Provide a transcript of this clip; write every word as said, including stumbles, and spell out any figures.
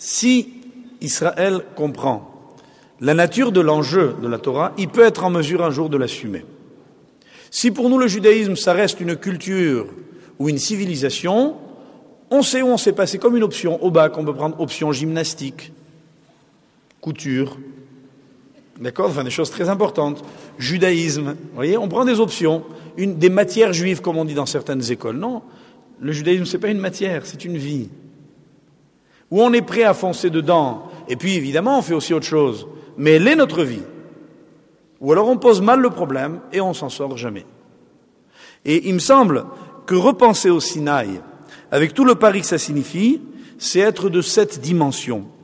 Si Israël comprend la nature de l'enjeu de la Torah, il peut être en mesure un jour de l'assumer. Si pour nous le judaïsme, ça reste une culture ou une civilisation, on sait où on sait pas. C'est comme une option. Au bac, on peut prendre option gymnastique, couture, d'accord, enfin des choses très importantes. Judaïsme, vous voyez, on prend des options, une, des matières juives, comme on dit dans certaines écoles. Non, le judaïsme, c'est pas une matière, c'est une vie. Où on est prêt à foncer dedans, et puis évidemment, on fait aussi autre chose. Mais elle est notre vie. Ou alors on pose mal le problème et on s'en sort jamais. Et il me semble que repenser au Sinaï, avec tout le pari que ça signifie, c'est être de cette dimension.